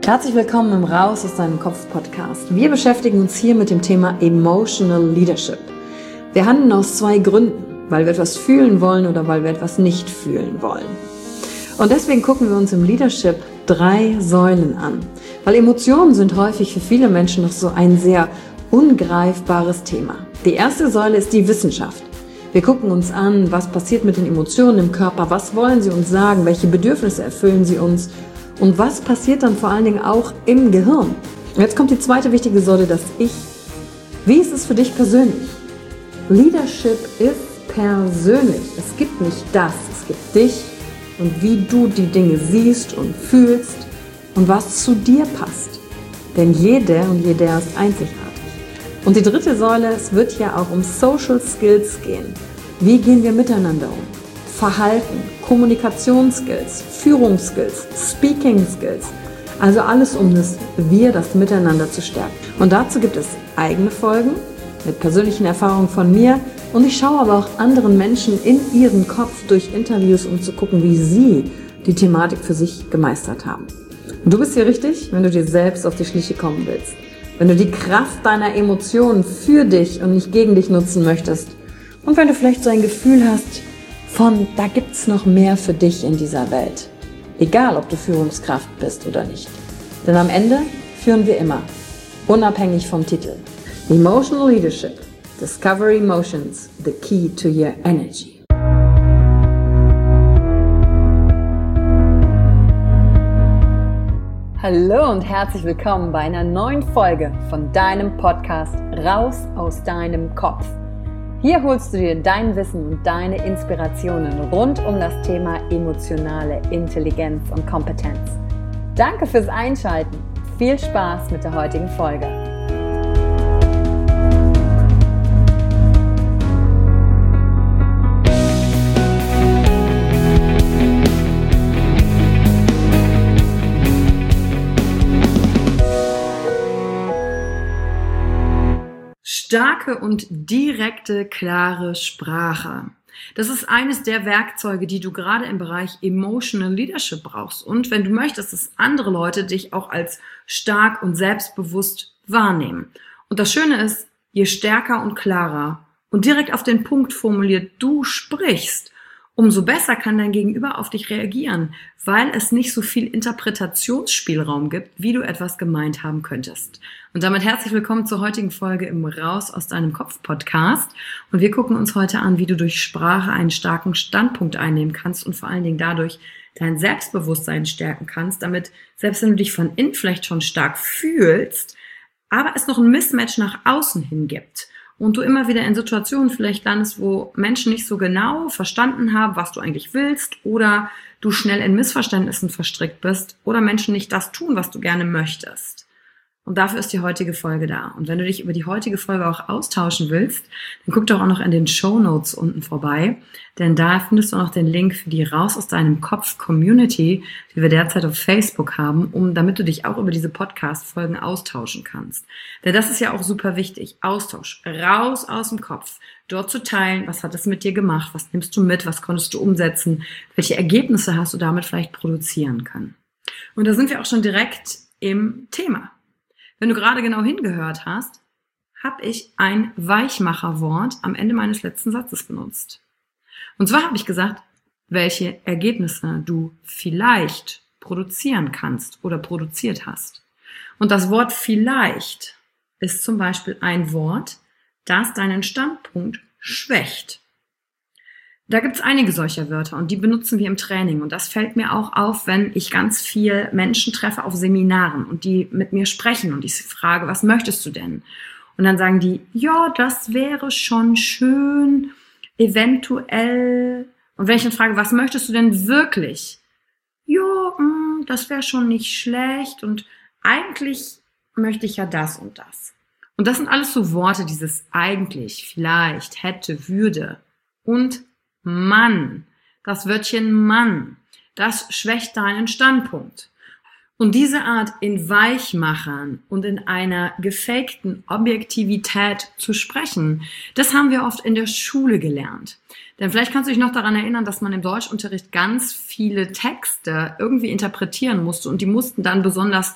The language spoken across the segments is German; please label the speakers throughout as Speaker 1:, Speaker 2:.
Speaker 1: Herzlich willkommen im Raus aus deinem Kopf Podcast. Wir beschäftigen uns hier mit dem Thema Emotional Leadership. Wir handeln aus zwei Gründen, weil wir etwas fühlen wollen oder weil wir etwas nicht fühlen wollen. Und deswegen gucken wir uns im Leadership 3 Säulen an, weil Emotionen sind häufig für viele Menschen noch so ein sehr ungreifbares Thema. Die erste Säule ist die Wissenschaft. Wir gucken uns an, was passiert mit den Emotionen im Körper, was wollen sie uns sagen, welche Bedürfnisse erfüllen sie uns und was passiert dann vor allen Dingen auch im Gehirn. Und jetzt kommt die zweite wichtige Säule, das Ich. Wie ist es für dich persönlich? Leadership ist persönlich. Es gibt nicht das, es gibt dich und wie du die Dinge siehst und fühlst und was zu dir passt. Denn jeder und jeder ist einzigartig. Und die dritte Säule, es wird ja auch um Social Skills gehen. Wie gehen wir miteinander um? Verhalten, Kommunikationsskills, Führungsskills, Speaking Skills. Also alles um das Miteinander zu stärken. Und dazu gibt es eigene Folgen mit persönlichen Erfahrungen von mir. Und ich schaue aber auch anderen Menschen in ihren Kopf durch Interviews, um zu gucken, wie sie die Thematik für sich gemeistert haben. Und du bist hier richtig, wenn du dir selbst auf die Schliche kommen willst. Wenn du die Kraft deiner Emotionen für dich und nicht gegen dich nutzen möchtest. Und wenn du vielleicht so ein Gefühl hast von, da gibt's noch mehr für dich in dieser Welt. Egal, ob du Führungskraft bist oder nicht. Denn am Ende führen wir immer, unabhängig vom Titel. Emotional Leadership. Discover Emotions, the key to your energy. Hallo und herzlich willkommen bei einer neuen Folge von deinem Podcast Raus aus deinem Kopf. Hier holst du dir dein Wissen und deine Inspirationen rund um das Thema emotionale Intelligenz und Kompetenz. Danke fürs Einschalten. Viel Spaß mit der heutigen Folge. Starke und direkte, klare Sprache. Das ist eines der Werkzeuge, die du gerade im Bereich Emotional Leadership brauchst. Und wenn du möchtest, dass andere Leute dich auch als stark und selbstbewusst wahrnehmen. Und das Schöne ist, je stärker und klarer und direkt auf den Punkt formuliert du sprichst, umso besser kann dein Gegenüber auf dich reagieren, weil es nicht so viel Interpretationsspielraum gibt, wie du etwas gemeint haben könntest. Und damit herzlich willkommen zur heutigen Folge im Raus aus deinem Kopf Podcast. Und wir gucken uns heute an, wie du durch Sprache einen starken Standpunkt einnehmen kannst und vor allen Dingen dadurch dein Selbstbewusstsein stärken kannst, damit selbst wenn du dich von innen vielleicht schon stark fühlst, aber es noch ein Mismatch nach außen hin gibt. Und du immer wieder in Situationen vielleicht landest, wo Menschen nicht so genau verstanden haben, was du eigentlich willst, oder du schnell in Missverständnissen verstrickt bist oder Menschen nicht das tun, was du gerne möchtest. Und dafür ist die heutige Folge da. Und wenn du dich über die heutige Folge auch austauschen willst, dann guck doch auch noch in den Shownotes unten vorbei, denn da findest du noch den Link für die Raus aus deinem Kopf Community, die wir derzeit auf Facebook haben, damit du dich auch über diese Podcast-Folgen austauschen kannst. Denn das ist ja auch super wichtig. Austausch. Raus aus dem Kopf. Dort zu teilen, was hat es mit dir gemacht, was nimmst du mit, was konntest du umsetzen, welche Ergebnisse hast du damit vielleicht produzieren können. Und da sind wir auch schon direkt im Thema. Wenn du gerade genau hingehört hast, habe ich ein Weichmacherwort am Ende meines letzten Satzes benutzt. Und zwar habe ich gesagt, welche Ergebnisse du vielleicht produzieren kannst oder produziert hast. Und das Wort vielleicht ist zum Beispiel ein Wort, das deinen Standpunkt schwächt. Da gibt's einige solcher Wörter und die benutzen wir im Training. Und das fällt mir auch auf, wenn ich ganz viel Menschen treffe auf Seminaren und die mit mir sprechen und ich frage, was möchtest du denn? Und dann sagen die, ja, das wäre schon schön, eventuell. Und wenn ich dann frage, was möchtest du denn wirklich? Ja, das wäre schon nicht schlecht und eigentlich möchte ich ja das und das. Und das sind alles so Worte, dieses eigentlich, vielleicht, hätte, würde und Mann, das Wörtchen Mann, das schwächt deinen Standpunkt. Und diese Art in Weichmachern und in einer gefakten Objektivität zu sprechen, das haben wir oft in der Schule gelernt. Denn vielleicht kannst du dich noch daran erinnern, dass man im Deutschunterricht ganz viele Texte irgendwie interpretieren musste und die mussten dann besonders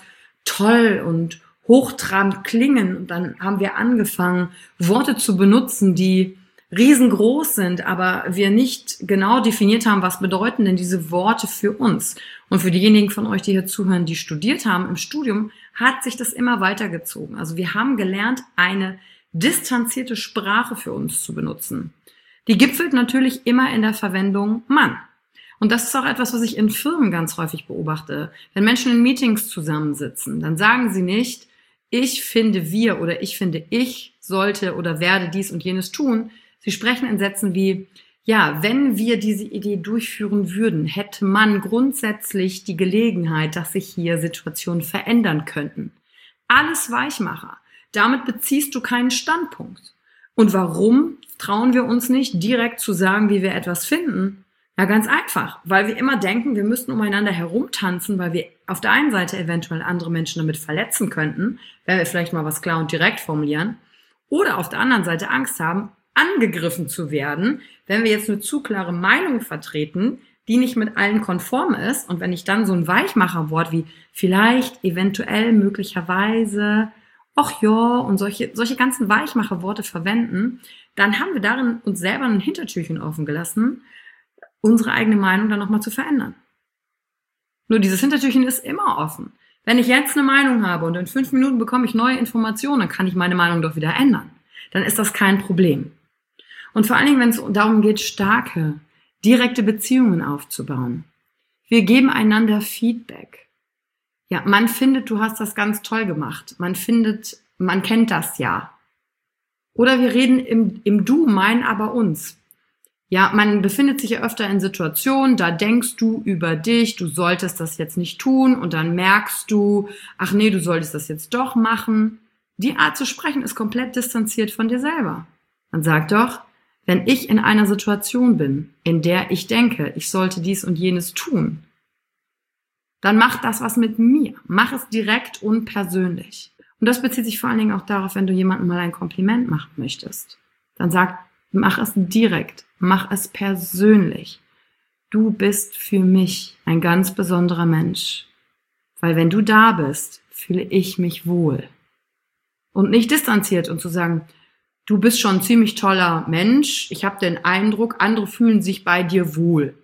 Speaker 1: toll und hochtrabend klingen. Und dann haben wir angefangen, Worte zu benutzen, die riesengroß sind, aber wir nicht genau definiert haben, was bedeuten denn diese Worte für uns. Und für diejenigen von euch, die hier zuhören, die studiert haben, im Studium hat sich das immer weitergezogen. Also wir haben gelernt, eine distanzierte Sprache für uns zu benutzen. Die gipfelt natürlich immer in der Verwendung Mann. Und das ist auch etwas, was ich in Firmen ganz häufig beobachte. Wenn Menschen in Meetings zusammensitzen, dann sagen sie nicht, ich finde wir oder ich finde ich sollte oder werde dies und jenes tun. Sie sprechen in Sätzen wie, ja, wenn wir diese Idee durchführen würden, hätte man grundsätzlich die Gelegenheit, dass sich hier Situationen verändern könnten. Alles Weichmacher. Damit beziehst du keinen Standpunkt. Und warum trauen wir uns nicht, direkt zu sagen, wie wir etwas finden? Ja, ganz einfach, weil wir immer denken, wir müssten umeinander herumtanzen, weil wir auf der einen Seite eventuell andere Menschen damit verletzen könnten, wenn wir vielleicht mal was klar und direkt formulieren, oder auf der anderen Seite Angst haben, angegriffen zu werden, wenn wir jetzt eine zu klare Meinung vertreten, die nicht mit allen konform ist. Und wenn ich dann so ein Weichmacherwort wie vielleicht, eventuell, möglicherweise, ach ja, und solche ganzen Weichmacherworte verwenden, dann haben wir darin uns selber ein Hintertürchen offen gelassen, unsere eigene Meinung dann nochmal zu verändern. Nur dieses Hintertürchen ist immer offen. Wenn ich jetzt eine Meinung habe und in 5 Minuten bekomme ich neue Informationen, dann kann ich meine Meinung doch wieder ändern. Dann ist das kein Problem. Und vor allen Dingen, wenn es darum geht, starke, direkte Beziehungen aufzubauen. Wir geben einander Feedback. Ja, man findet, du hast das ganz toll gemacht. Man findet, man kennt das ja. Oder wir reden im Du, mein, aber uns. Ja, man befindet sich ja öfter in Situationen, da denkst du über dich, du solltest das jetzt nicht tun und dann merkst du, ach nee, du solltest das jetzt doch machen. Die Art zu sprechen ist komplett distanziert von dir selber. Man sagt doch, wenn ich in einer Situation bin, in der ich denke, ich sollte dies und jenes tun, dann mach das was mit mir. Mach es direkt und persönlich. Und das bezieht sich vor allen Dingen auch darauf, wenn du jemandem mal ein Kompliment machen möchtest. Dann sag, mach es direkt, mach es persönlich. Du bist für mich ein ganz besonderer Mensch. Weil wenn du da bist, fühle ich mich wohl. Und nicht distanziert und zu sagen, du bist schon ein ziemlich toller Mensch, ich habe den Eindruck, andere fühlen sich bei dir wohl.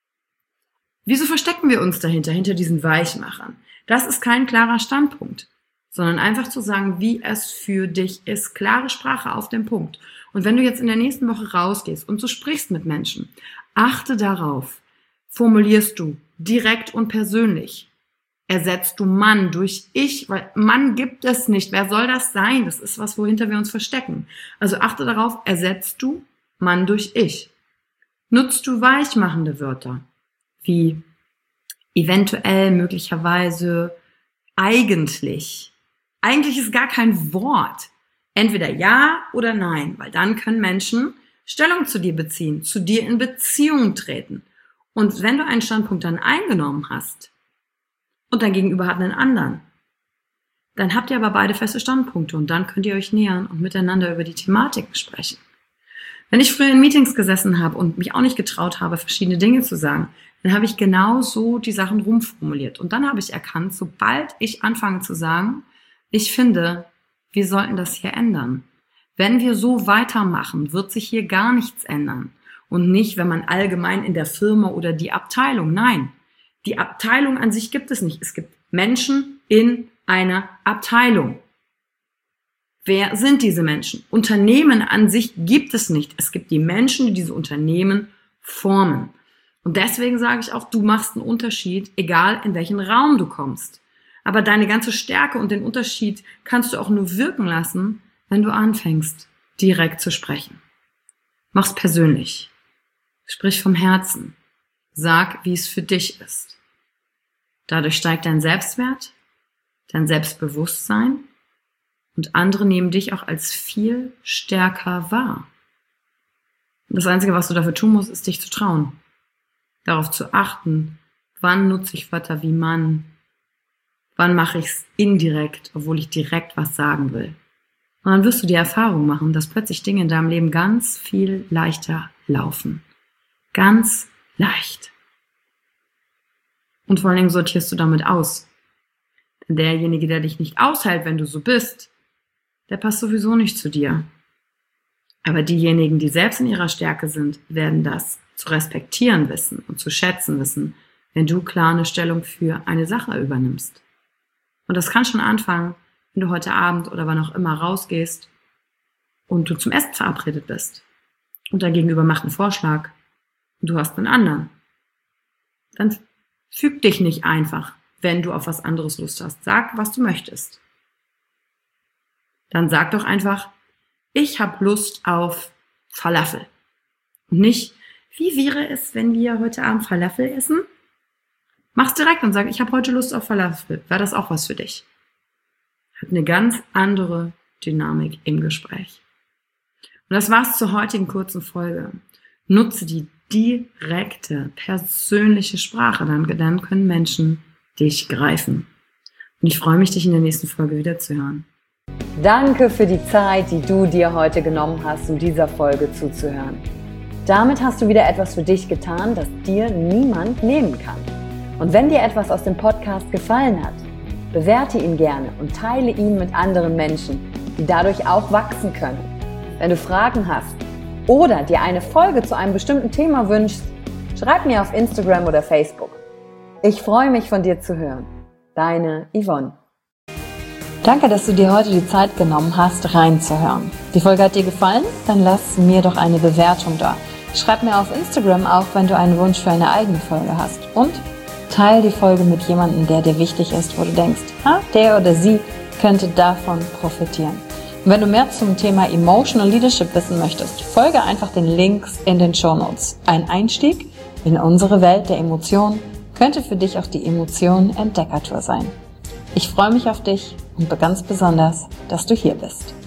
Speaker 1: Wieso verstecken wir uns dahinter, hinter diesen Weichmachern? Das ist kein klarer Standpunkt, sondern einfach zu sagen, wie es für dich ist. Klare Sprache auf den Punkt. Und wenn du jetzt in der nächsten Woche rausgehst und du sprichst mit Menschen, achte darauf, formulierst du direkt und persönlich. Ersetzt du Mann durch ich, weil Mann gibt es nicht. Wer soll das sein? Das ist was, wohinter wir uns verstecken. Also achte darauf, ersetzt du Mann durch ich. Nutzt du weichmachende Wörter, wie eventuell, möglicherweise, eigentlich. Eigentlich ist gar kein Wort. Entweder ja oder nein, weil dann können Menschen Stellung zu dir beziehen, zu dir in Beziehung treten. Und wenn du einen Standpunkt dann eingenommen hast und dein Gegenüber hat einen anderen, dann habt ihr aber beide feste Standpunkte und dann könnt ihr euch nähern und miteinander über die Thematiken sprechen. Wenn ich früher in Meetings gesessen habe und mich auch nicht getraut habe, verschiedene Dinge zu sagen, dann habe ich genau so die Sachen rumformuliert. Und dann habe ich erkannt, sobald ich anfange zu sagen, ich finde, wir sollten das hier ändern. Wenn wir so weitermachen, wird sich hier gar nichts ändern. Und nicht, wenn man allgemein in der Firma oder die Abteilung. Nein, die Abteilung an sich gibt es nicht. Es gibt Menschen in einer Abteilung. Wer sind diese Menschen? Unternehmen an sich gibt es nicht. Es gibt die Menschen, die diese Unternehmen formen. Und deswegen sage ich auch, du machst einen Unterschied, egal in welchen Raum du kommst. Aber deine ganze Stärke und den Unterschied kannst du auch nur wirken lassen, wenn du anfängst, direkt zu sprechen. Mach's persönlich. Sprich vom Herzen. Sag, wie es für dich ist. Dadurch steigt dein Selbstwert, dein Selbstbewusstsein und andere nehmen dich auch als viel stärker wahr. Und das Einzige, was du dafür tun musst, ist dich zu trauen. Darauf zu achten, wann nutze ich Wörter wie Mann, wann mache ich es indirekt, obwohl ich direkt was sagen will. Und dann wirst du die Erfahrung machen, dass plötzlich Dinge in deinem Leben ganz viel leichter laufen. Ganz leicht. Und vor allen Dingen sortierst du damit aus. derjenige, der dich nicht aushält, wenn du so bist, der passt sowieso nicht zu dir. Aber diejenigen, die selbst in ihrer Stärke sind, werden das zu respektieren wissen und zu schätzen wissen, wenn du klar eine Stellung für eine Sache übernimmst. Und das kann schon anfangen, wenn du heute Abend oder wann auch immer rausgehst und du zum Essen verabredet bist. Und dein Gegenüber macht einen Vorschlag und du hast einen anderen. Dann füg dich nicht einfach, wenn du auf was anderes Lust hast. Sag, was du möchtest. Dann sag doch einfach, ich habe Lust auf Falafel. Und nicht, wie wäre es, wenn wir heute Abend Falafel essen? Mach's direkt und sag, ich habe heute Lust auf Falafel. Wäre das auch was für dich? Hat eine ganz andere Dynamik im Gespräch. Und das war's zur heutigen kurzen Folge. Nutze die direkte, persönliche Sprache, dann können Menschen dich greifen. Und ich freue mich, dich in der nächsten Folge wieder zu hören.
Speaker 2: Danke für die Zeit, die du dir heute genommen hast, um dieser Folge zuzuhören. Damit hast du wieder etwas für dich getan, das dir niemand nehmen kann. Und wenn dir etwas aus dem Podcast gefallen hat, bewerte ihn gerne und teile ihn mit anderen Menschen, die dadurch auch wachsen können. Wenn du Fragen hast oder dir eine Folge zu einem bestimmten Thema wünschst, schreib mir auf Instagram oder Facebook. Ich freue mich, von dir zu hören. Deine Yvonne. Danke, dass du dir heute die Zeit genommen hast, reinzuhören. Die Folge hat dir gefallen? Dann lass mir doch eine Bewertung da. Schreib mir auf Instagram auch, wenn du einen Wunsch für eine eigene Folge hast. Und teile die Folge mit jemandem, der dir wichtig ist, wo du denkst, der oder sie könnte davon profitieren. Und wenn du mehr zum Thema Emotional Leadership wissen möchtest, folge einfach den Links in den Shownotes. Ein Einstieg in unsere Welt der Emotionen könnte für dich auch die Emotionen-Entdeckertour sein. Ich freue mich auf dich und ganz besonders, dass du hier bist.